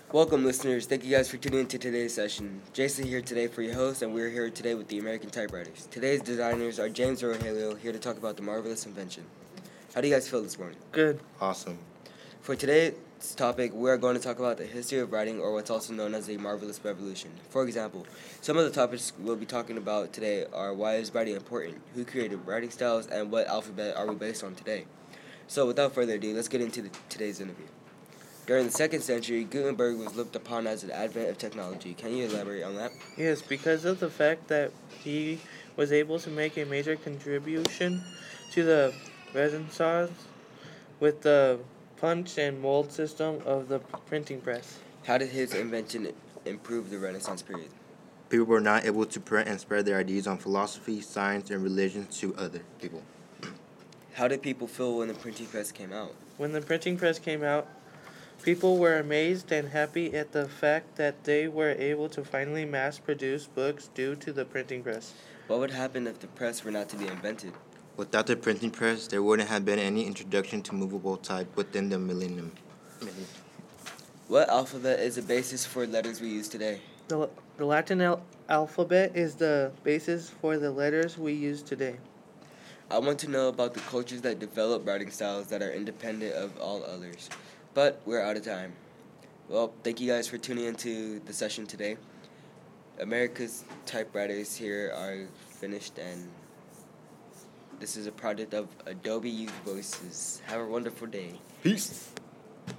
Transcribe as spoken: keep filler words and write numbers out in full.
Welcome, listeners. Thank you guys for tuning into today's session. Jason here today for your host, and we're here today with the American Typewriters. Today's designers are James and Rogelio, here to talk about the marvelous invention. How do you guys feel this morning? Good. Awesome. For today's topic, we are going to talk about the history of writing, or what's also known as the marvelous revolution. For example, some of the topics we'll be talking about today are why is writing important, who created writing styles, and what alphabet are we based on today. So without further ado, let's get into the, today's interview. During the second century, Gutenberg was looked upon as an advent of technology. Can you elaborate on that? Yes, because of the fact that he was able to make a major contribution to the Renaissance with the punch and mold system of the printing press. How did his invention improve the Renaissance period? People were not able to print and spread their ideas on philosophy, science, and religion to other people. How did people feel when the printing press came out? When the printing press came out, people were amazed and happy at the fact that they were able to finally mass-produce books due to the printing press. What would happen if the press were not to be invented? Without the printing press, there wouldn't have been any introduction to movable type within the millennium. What alphabet is the basis for letters we use today? The, the Latin al- alphabet is the basis for the letters we use today. I want to know about the cultures that develop writing styles that are independent of all others. But we're out of time. Well, thank you guys for tuning into the session today. America's Typewriters here are finished, and this is a product of Adobe Youth Voices. Have a wonderful day. Peace.